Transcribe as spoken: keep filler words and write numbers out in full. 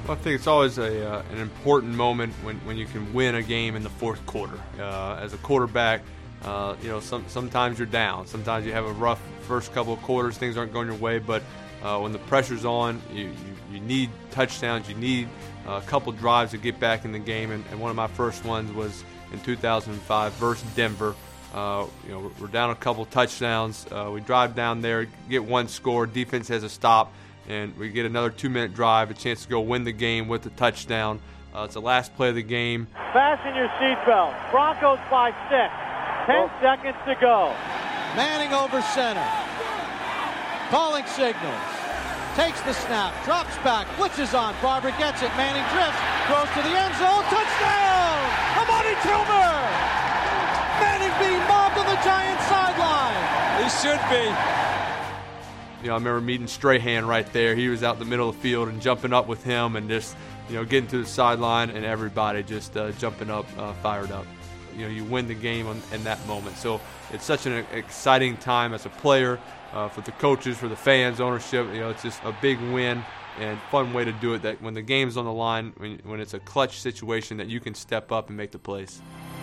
Well, I think it's always a uh, an important moment when, when you can win a game in the fourth quarter. Uh, as a quarterback, uh, you know, some, sometimes you're down. Sometimes you have a rough first couple of quarters. Things aren't going your way. But uh, when the pressure's on, you, you, you need touchdowns. You need uh, a couple drives to get back in the game. And, and one of my first ones was in two thousand five versus Denver. Uh, you know, we're down a couple touchdowns. Uh, we drive down there, get one score. Defense has a stop. And we get another two-minute drive, a chance to go win the game with a touchdown. Uh, it's the last play of the game. Fasten your seatbelt. Broncos by six. Ten oh. seconds to go. Manning over center. Calling signals. Takes the snap. Drops back. Blitzes on. Barber gets it. Manning drifts. Throws to the end zone. Touchdown! Amani Toomer! Manning being mobbed on the Giants sideline. He should be. You know, I remember meeting Strahan right there. He was out in the middle of the field and jumping up with him and just, you know, getting to the sideline and everybody just uh, jumping up, uh, fired up. You know, you win the game on, in that moment. So it's such an exciting time as a player, uh, for the coaches, for the fans, ownership. You know, it's just a big win and fun way to do it, that when the game's on the line, when, when it's a clutch situation, that you can step up and make the plays.